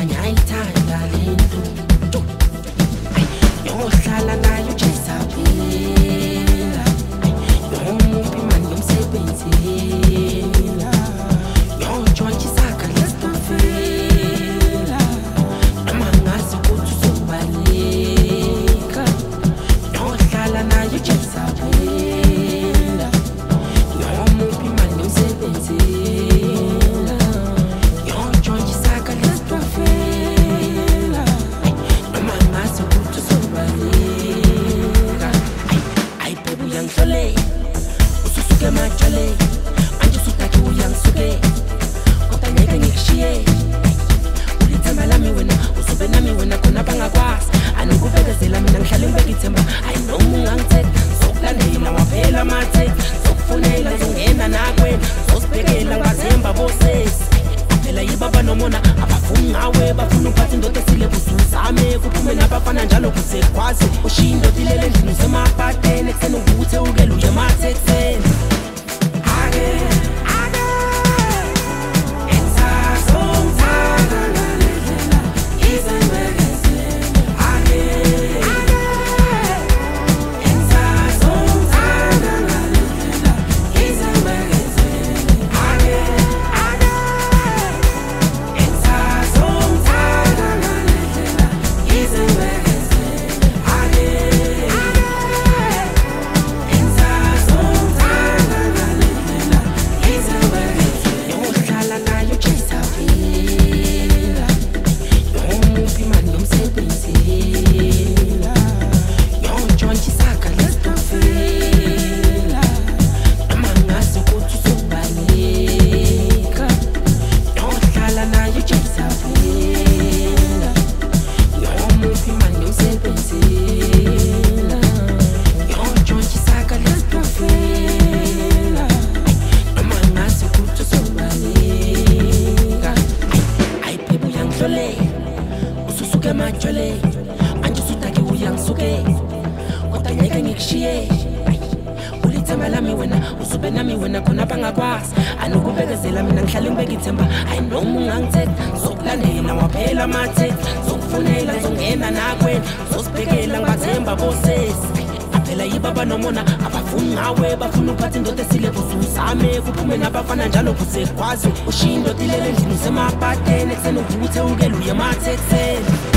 mina ngiyayithanda lento yohlala nayo Jezabela yomuphi manje yomsebenzela yojoint isaka lesitofela noma ngazi ukuthi uzobaleka yohlala nayo Jezabela yomuphi manje yomsebenzela yojoint isaka lesitofela noma ngazi ukuthi uzobaleka ay baby uyangihlole ususuke majole manje usuthathe uyangisuke kodwa ngeke ngikushiye ulithemba lami wena usube nami wena khona bangakwazi anokubekezela mina ngihlale ngibeka ithemba I know ungangithetha sokulandela waphela mathe sokufonela ngena nakwena sosibhekela ngathemba bosesi phela yibaba nomona abafuni ngawe bafuna uphatha indoda esile busuzame kuphume nabafana njalo kusekwazi ushindo dilele endlini usemapateni ekseni uvuthe ukele uye mathexeni ususuke majole manje usutake uyangisuke kodwa ngeke ngikushiye ulithemba lami wena usube nami wena khona bangakwazi anokubekezela mina ngihlale ngibeka ithemba I know ungangithetha sokulandela waphela mathe sokufonela ngizongena nakwena sosibhekela ngathemba bosesi phela yibaba nomona abafuni ngawe bafuna uphatha indoda esile busuzame kuphume nabafana njalo kusekwazi ushindo dilele endlini usemapateni ekseni uvuthe ukele uye mathexeni